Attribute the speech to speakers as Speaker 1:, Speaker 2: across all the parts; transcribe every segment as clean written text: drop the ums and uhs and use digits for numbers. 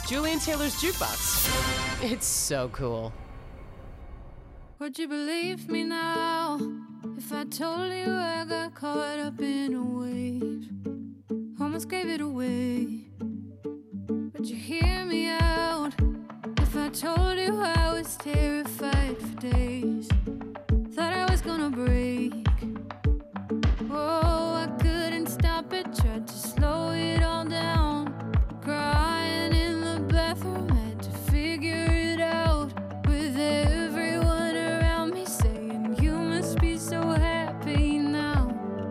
Speaker 1: Julian Taylor's Jukebox. It's so cool.
Speaker 2: Would you believe me now if I told you I got caught up in a wave? Almost gave it away. Would you hear me out if I told you I was terrified for days? Thought I was gonna break. Oh, I couldn't stop it, tried to slow it all down. Crying in the bathroom, had to figure it out. With everyone around me saying, you must be so happy now.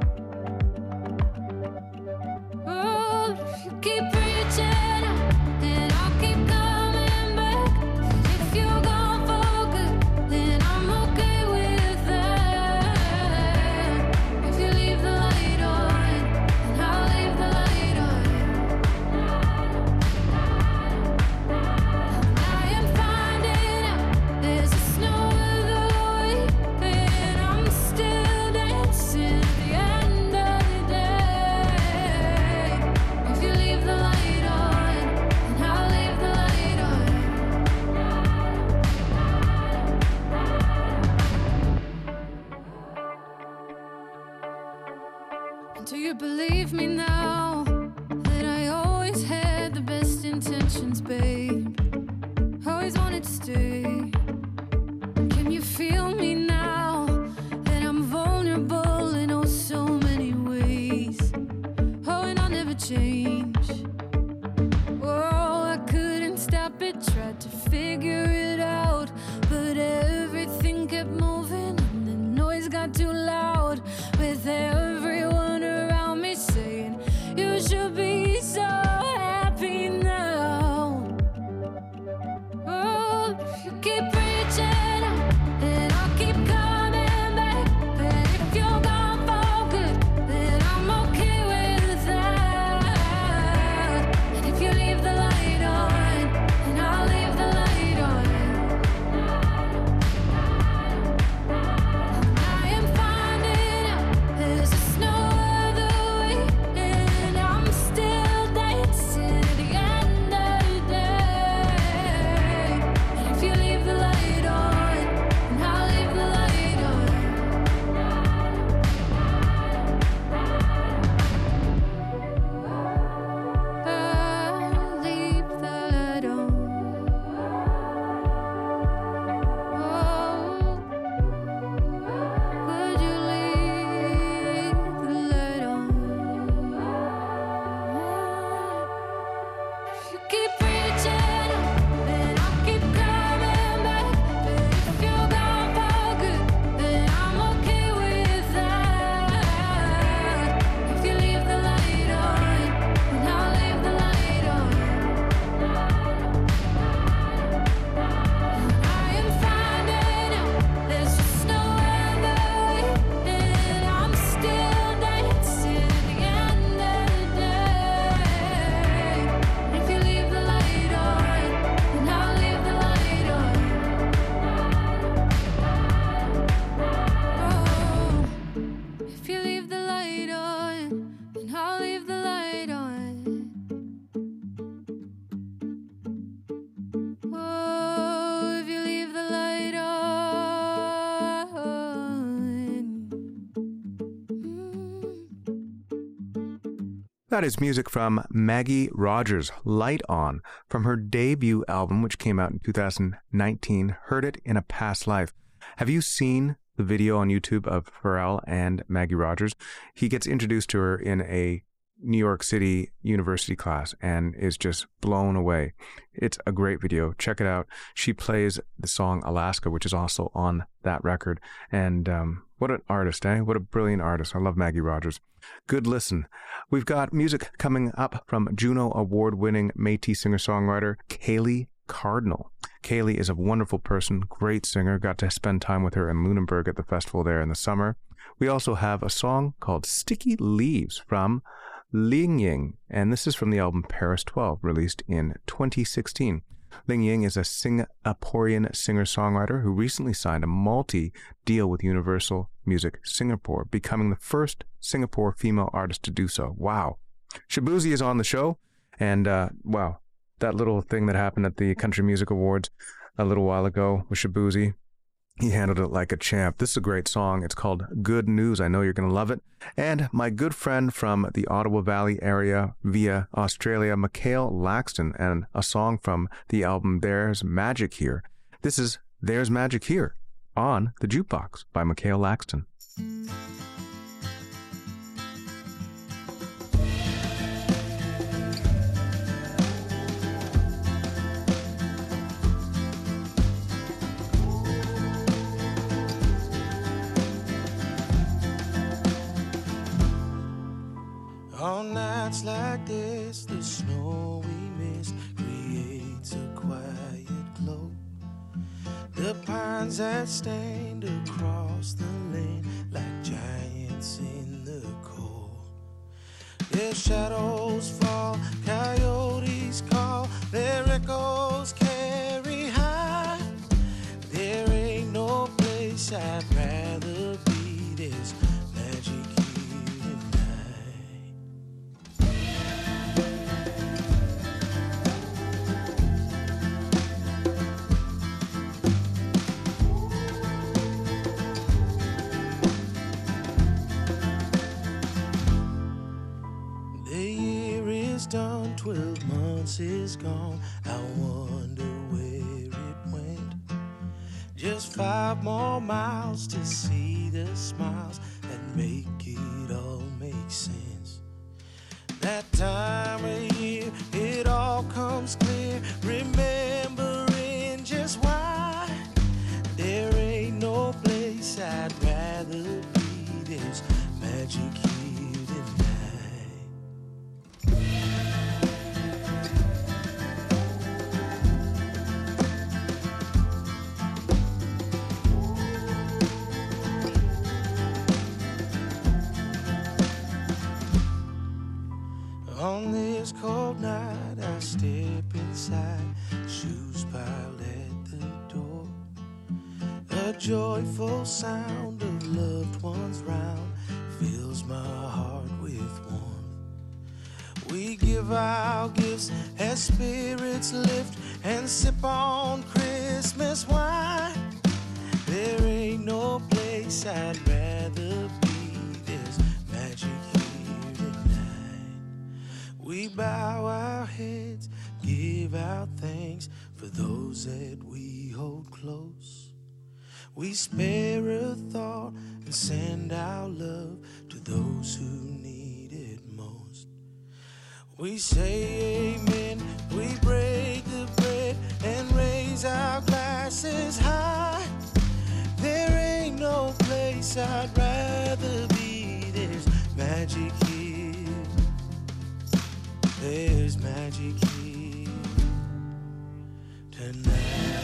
Speaker 2: Oh, if you keep reaching out, then I'll keep coming back. If you're gone for good, then I'm okay with that. If you leave the light on, then I'll leave the light on. I am finding out there's a snow other way, and I'm still dancing at the end of the day. If you leave the light on, then I'll leave the light on. And do you believe me now that I always had the best intentions, babe? Always wanted to stay. Can you feel me now that I'm vulnerable in oh so many ways? Oh, and I'll never change. Oh, I couldn't stop it, tried to figure it out, but everything kept moving and the noise got too loud. With everyone around me saying, you should be so happy now. Oh, if you keep reaching out, then I'll keep coming back. But if you're gone for good, then I'm okay with that. And if you leave the light on, then I'll leave the light on. I am finding out there's a snow other way, and I'm still dancing at the end of the day. And if you leave the light on, then I'll leave the light on. I'll leave the light on. Oh, would you leave the light on? If you keep reaching out, then I'll keep coming back. But if you're gone for good, then I'm okay with that. If you leave the light on, then I'll leave the light on. I am finding out there's just no other way, and I'm still dancing at the end of the day. If you leave the light on, then I'll leave the light on. Oh, if you leave the light on, then I'll leave the light on. Oh, if you leave the light on.
Speaker 3: That is music from Maggie Rogers, Light On, from her debut album, which came out in 2019, Heard It in a Past Life. Have you seen the video on YouTube of Pharrell and Maggie Rogers? He gets introduced to her in a New York City university class and is just blown away. It's a great video. Check it out. She plays the song Alaska, which is also on that record. And what an artist, eh? What a brilliant artist. I love Maggie Rogers. Good listen. We've got music coming up from Juno Award-winning Métis singer-songwriter Kaylee Cardinal. Kaylee is a wonderful person, great singer. Got to spend time with her in Lunenburg at the festival there in the summer. We also have a song called Sticky Leaves from Ling Ying, and this is from the album Paris 12, released in 2016. Ling Ying is a Singaporean singer-songwriter who recently signed a multi-deal with Universal Music Singapore, becoming the first Singapore female artist to do so. Wow. Shabuzi is on the show, and wow, that little thing that happened at the Country Music Awards a little while ago with Shaboozey. He handled it like a champ. This is a great song. It's called Good News. I know you're going to love it. And my good friend from the Ottawa Valley area via Australia, Mikhail Laxton, and a song from the album There's Magic Here. This is There's Magic Here on The Jukebox by Mikhail Laxton.
Speaker 4: On nights like this, the snow we miss creates a quiet glow. The pines that stand across the lane like giants in the cold. Their shadows fall, coyotes call, their echoes carry high. There ain't no place I'd rather be. There's magic here tonight. The year is done, 12 months is gone. I wonder where it went. Just 5 more miles to see the smiles that make it all make sense. That time of year, it all comes clear, remembering just why there ain't no place I'd rather be. There's magic here tonight. On this cold night, I step inside, shoes piled at the door. A joyful sound of loved ones round fills my heart with warmth. We give our gifts as spirits lift and sip on Christmas wine. There ain't no place I'd rather be. There's magic here tonight. We bow our heads, give our thanks for those that we hold close. We spare a thought and send our love to those who need it most. We say amen, we break the bread and raise our glasses high. There ain't no place I'd rather be. There's magic here. There's magic here tonight.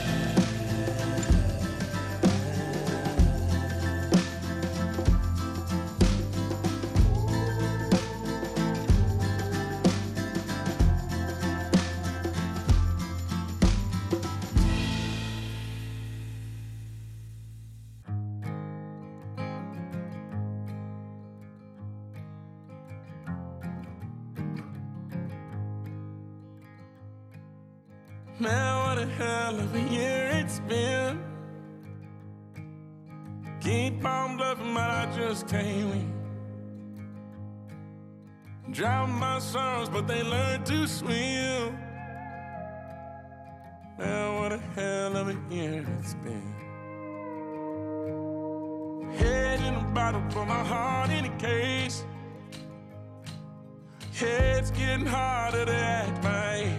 Speaker 5: Man, what a hell of a year it's been. Keep on bluffing, but I just can't win. Drown my sorrows, but they learn to swim. Man, what a hell of a year it's been. Head in a bottle, put my heart in a case. Head's getting harder to act my age.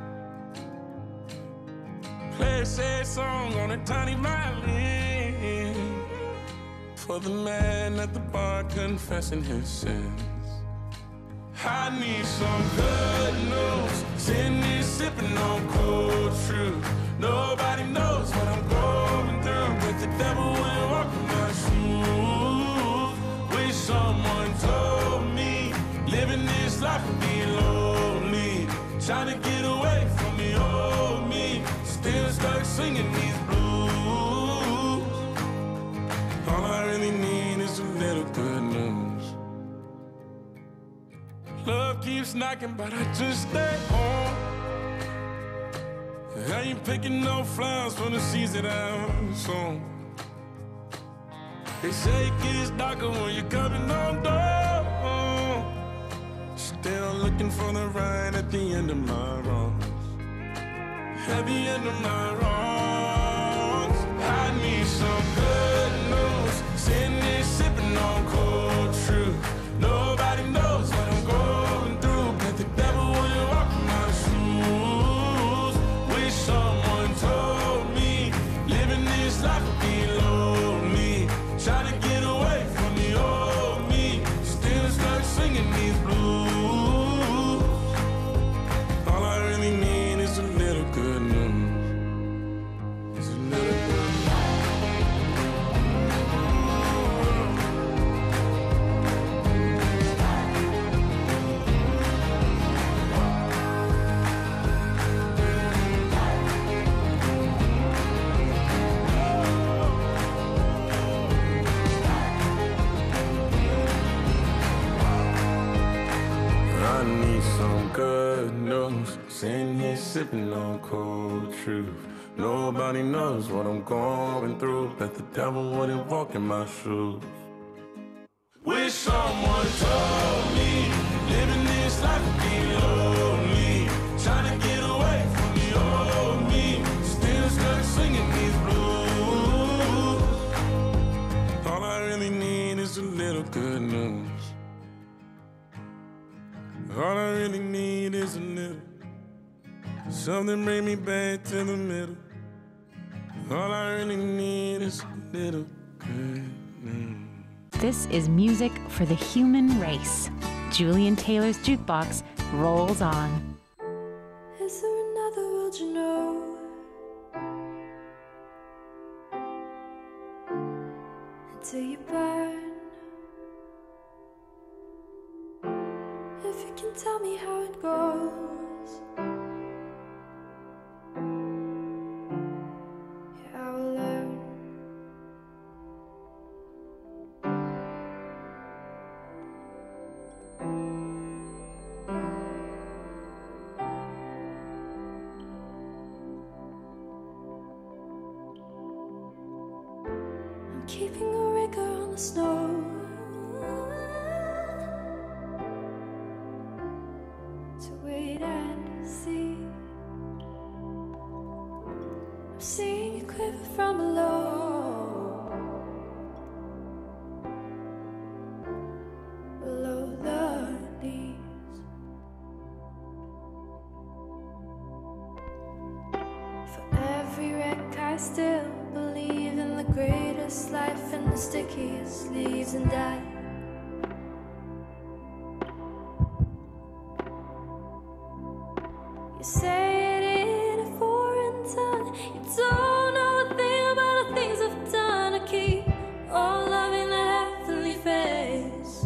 Speaker 5: Play a sad song on a tiny violin for the man at the bar confessing his sins. I need some good news. Send me sipping on cold truth. Nobody knows what I'm going through, but the devil will walk in my shoes. Wish someone told me living this life would be lonely. Trying to get away from the old me. Still stuck singing these blues. All I really need is a little good news. Love keeps knocking, but I just stay home. ain't picking no flowers for the seeds that I've sown. They say it gets darker when you're coming on door. Still looking for the right at the end of my wrongs. At the end of my wrongs, I need some good news. Sitting there sipping on cold truth. Nobody knows what I'm going through, but the devil will walk in my shoes. Wish someone told me living this life would be lonely. Trying to get away from the old me, still stuck singing these blues. All I really need is a little good news. It's a little good I need some good news. Sitting here sipping on cold truth. Nobody knows what I'm going through, but the devil wouldn't walk in my shoes. Wish someone told me living this life would be lonely. Trying to get away from the old me, still stuck singing these blues. All I really need is a little good news. All I really need is a little, something bring me back to the middle. All I really need is a little good news.
Speaker 6: This is music for the human race. Julian Taylor's Jukebox rolls on.
Speaker 2: Is there another world you know? Until you burn. If you can tell me how it goes, yeah, I will learn. I'm keeping a rigger on the snow to wait and see. I'm seeing you quiver from below the knees. For every wreck I still believe in the greatest life and the stickiest leaves and die. You say it in a foreign tongue. You don't know a thing about the things I've done. I keep on loving that heavenly face.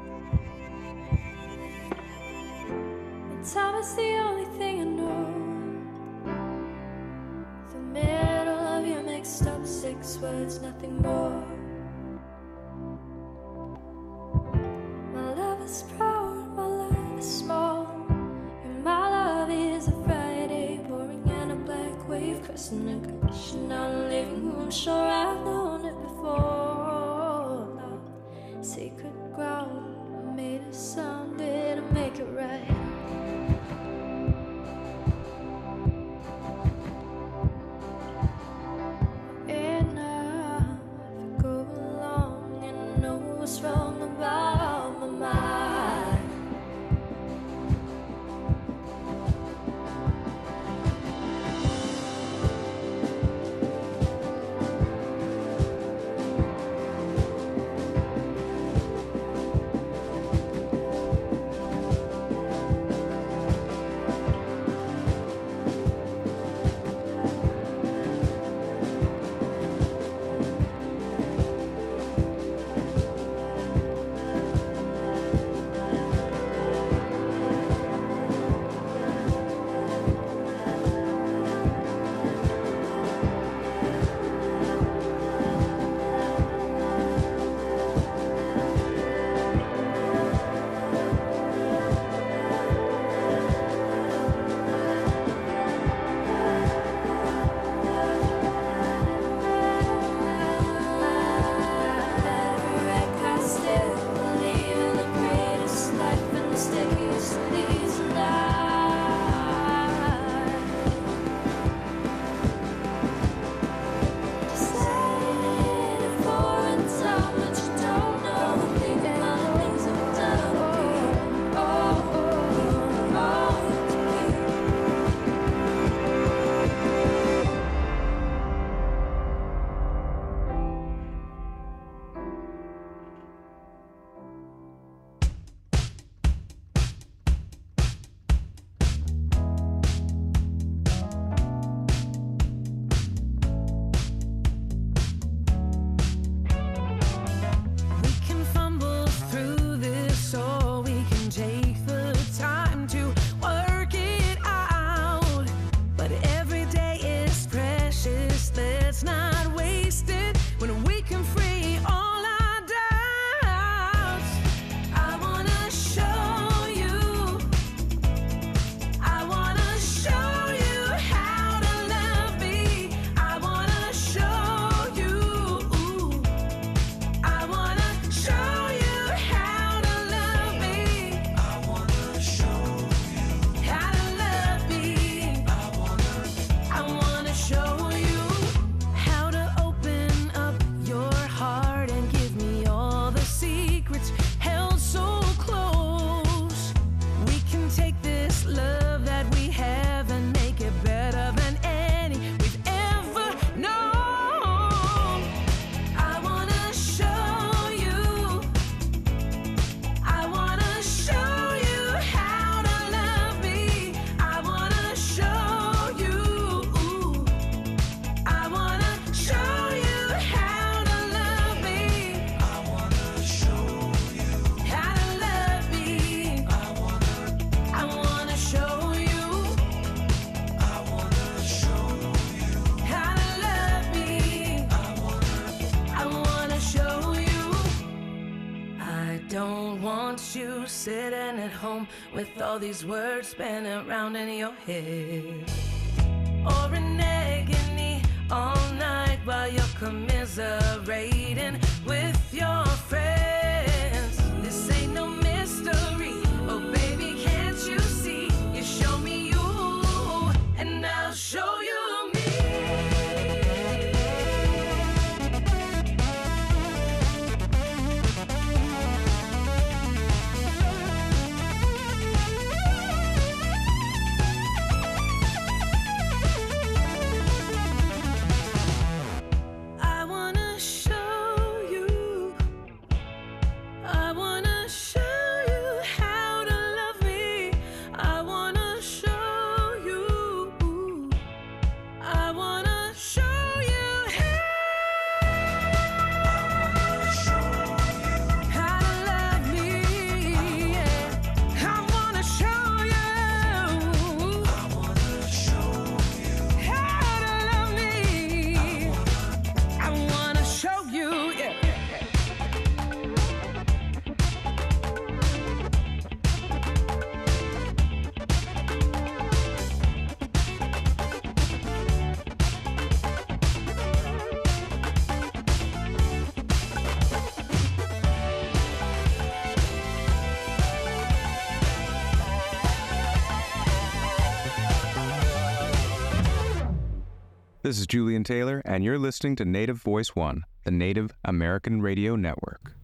Speaker 2: And time is the only thing I know. The middle of your mixed up 6 words, nothing more. My love is proud, my love is small. My love is a Friday, pouring in a black wave, crossing a condition on a living room. Sure, I've known it before. Love, sacred ground, I made a sound, didn't make it right. Enough, if I go along and know what's wrong about my mind.
Speaker 7: you sitting at home with all these words spinning around in your head. Or an agony all night while you're commiserating with your friends. This ain't no mystery. Oh, baby, can't you see? You show me you, and I'll show you me. I wanna show you. I wanna show you how to love me. I wanna show you. I wanna show you how to love me. Yeah. I wanna show you. I wanna show you how to love me. I wanna show you. Yeah.
Speaker 3: This is Julian Taylor, and you're listening to Native Voice One, the Native American Radio Network.